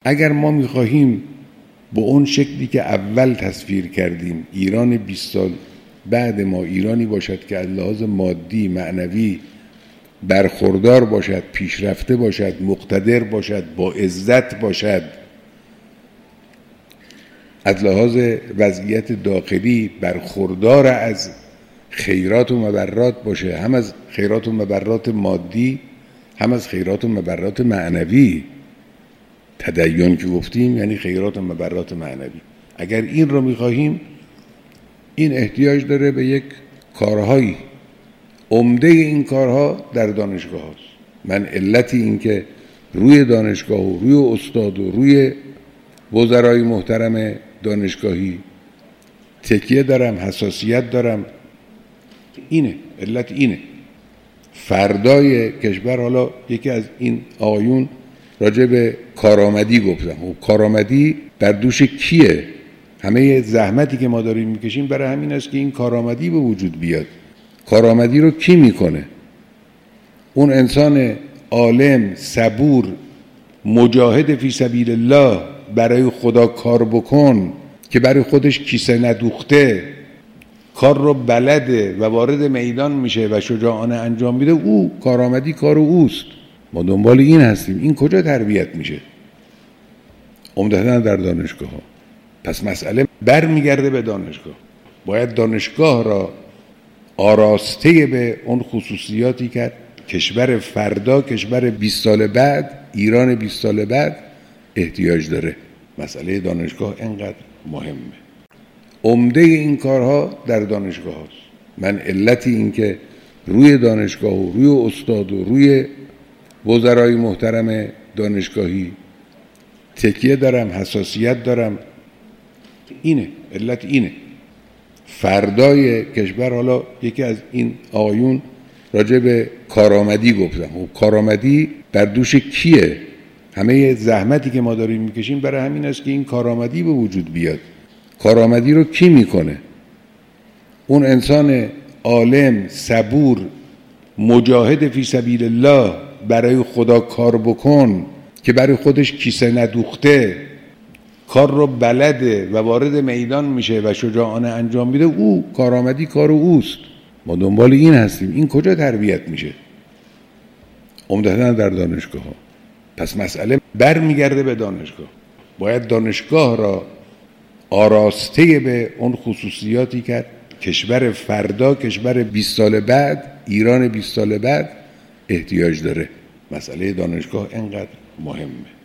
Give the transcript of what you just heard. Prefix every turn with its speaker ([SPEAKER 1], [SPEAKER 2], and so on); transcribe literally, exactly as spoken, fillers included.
[SPEAKER 1] اگر ما می‌خواهیم به اون شکلی که اول تصویر کردیم ایران بیست سال بعد ما ایرانی باشد که از لحاظ مادی معنوی برخوردار باشد، پیشرفته باشد، مقتدر باشد، با عزت باشد، از لحاظ وضعیت داخلی برخوردار از خیرات و مبرات باشه، هم از خیرات و مبرات مادی هم از خیرات و مبرات معنوی. تدین که گفتیم یعنی خیرات و مبرات معنوی. اگر این رو میخواهیم این احتیاج داره به یک کارهایی. عمده این کارها در دانشگاه هاست. من علتی این که روی دانشگاه و روی استاد و روی وزرای محترم دانشگاهی تکیه دارم، حساسیت دارم، اینه، علت اینه. فردای کشور، حالا یکی از این آقایون راجع به کارآمدی گفتم، خب کارآمدی بر دوش کیه؟ همه زحمتی که ما داریم میکشیم برای همین است که این کارآمدی به وجود بیاد. کارآمدی رو کی میکنه؟ اون انسان عالم، صبور، مجاهد فی سبیل الله، برای خدا کار بکن که برای خودش کیسه ندوخته، کار رو بلده و وارد میدان میشه و شجاعانه انجام میده، او کارآمدی کار اوست. ما دنبال این هستیم. این کجا تربیت میشه؟ عمدتاً در دانشگاه ها. پس مسئله بر میگرده به دانشگاه. باید دانشگاه را آراسته به اون خصوصیاتی که کشور فردا، کشور بیست سال بعد، ایران بیست سال بعد احتیاج داره. مسئله دانشگاه اینقدر مهمه. عمده این کارها در دانشگاه هاست. من علتی این که روی دانشگاه و روی استاد و روی وزرای محترم دانشگاهی تکیه دارم، حساسیت دارم، اینه، علت اینه. فردای کشور، حالا یکی از این آقایون راجع به کارآمدی گفتم، خب کارآمدی بر دوش کیه؟ همه زحمتی که ما داریم میکشیم برای همین است که این کارآمدی به وجود بیاد. کارآمدی رو کی میکنه؟ اون انسان عالم، صبور، مجاهد فی سبیل الله، برای خدا کار بکن که برای خودش کیسه ندوخته، کار رو بلده و وارد میدان میشه و شجاعانه انجام میده، او کارآمدی کار اوست. ما دنبال این هستیم. این کجا تربیت میشه؟ عمدتاً در دانشگاه ها. پس مسئله بر میگرده به دانشگاه. باید دانشگاه را آراسته به اون خصوصیاتی که کشور فردا، کشور بیست سال بعد، ایران بیست سال بعد احتیاج داره. مسئله دانشگاه اینقدر مهمه.